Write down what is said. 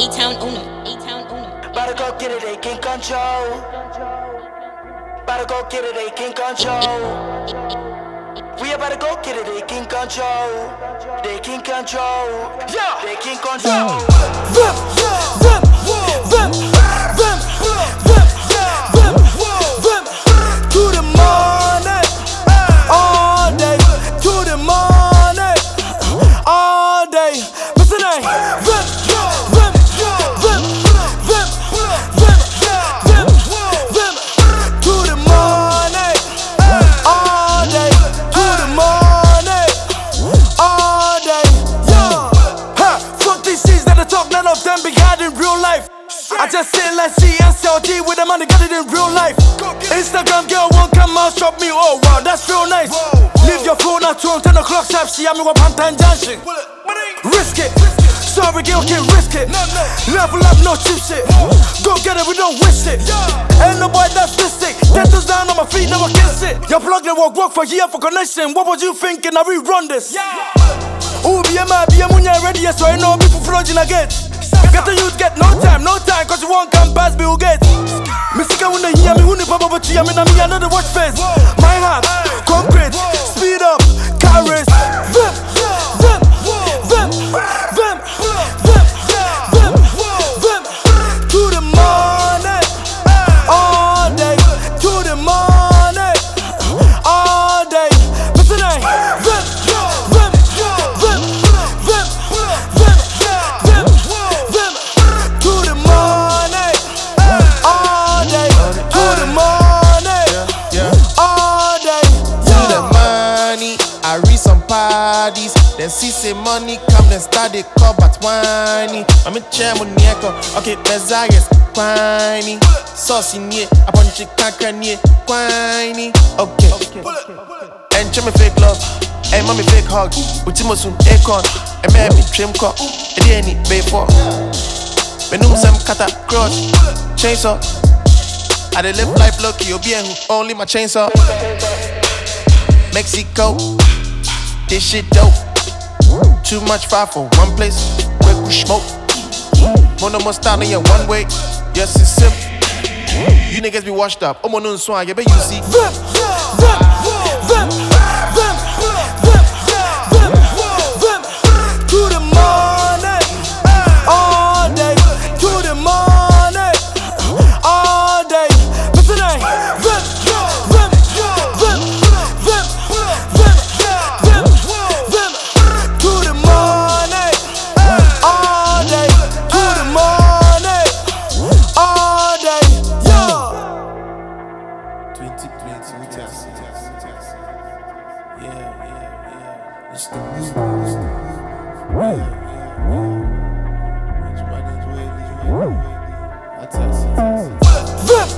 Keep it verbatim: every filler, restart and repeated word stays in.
A-Town owner. A-Town owner. Better go get it, they can't control. Better go get it, they can't control. We about to go get it, they can't control. They can't control. Yeah, they can't control. Vim, vim, vim, vim, vim, vim, vim. To the morning, all day. To the morning, all day. Listen, I vim, vim, vim, vim, vim, vim, vim. To the morning, all day. To the morning, all day. Yeah. Ha, fuck these C's that I talk, none of them be had in real life. I just sit like C and C L D with the money, got it in real life. Instagram girl won't come out, shop me, oh wow, that's real nice. Leave your phone at home, ten o'clock sharp, see me with Pantan Junction. Risk it, sorry girl, can't risk it. Level up, no cheap shit. Go get it, we don't wish it. Ain't no boy that's this sick. Tattoos down on my feet, never kiss it. Your plug they walk, walk for here for connection. What was you thinking? Now we run this. Ooh, be a man, be a munya ready, so I know people flogging again. Get the youth, get no time, no time, cause you won't come past Bill Gates. Missika when they hear me, who the papa but you, I mean, I mean, I know the watch face. My heart, concrete, speed up, car race. Vim, vim, vim, vim, vim, vim, vim. To the morning, all day. To the morning, all day. Listen, I vim, vim, vim, vim, vim, vim, vim. To the morning, all day. To the morning, all day. To the money, I read some parties. Then see say money come, then start they call but whiny. I'm a chairman nieko, okay, desires whiny. Sauce in here, a bunch of cacan here, whiny. Okay, and chum fake love, and mommy fake hug. With Timosum, acorn, and maybe trim cock, and then it pay for. Benum some kata cross, chainsaw. I dey live life lucky, you be only my chainsaw. Mexico, this shit dope. Too much fire for one place, where we smoke. Mono must stand in one way, yes it's simple. You niggas be washed up, oh no swan, you bet you see. Vim, vim, vim, vim, vim, vim, vim. To the morning, all day. To the morning, all day. Listen, I vim, vim, vim, vim, vim, vim, vim. To the morning, all day. To the morning, all day. Yeah. twenty twenty, we test it. Yeah, yeah, yeah. It's the move. Yeah, yeah, yeah. It's my way, it's my way. I test it. Vim,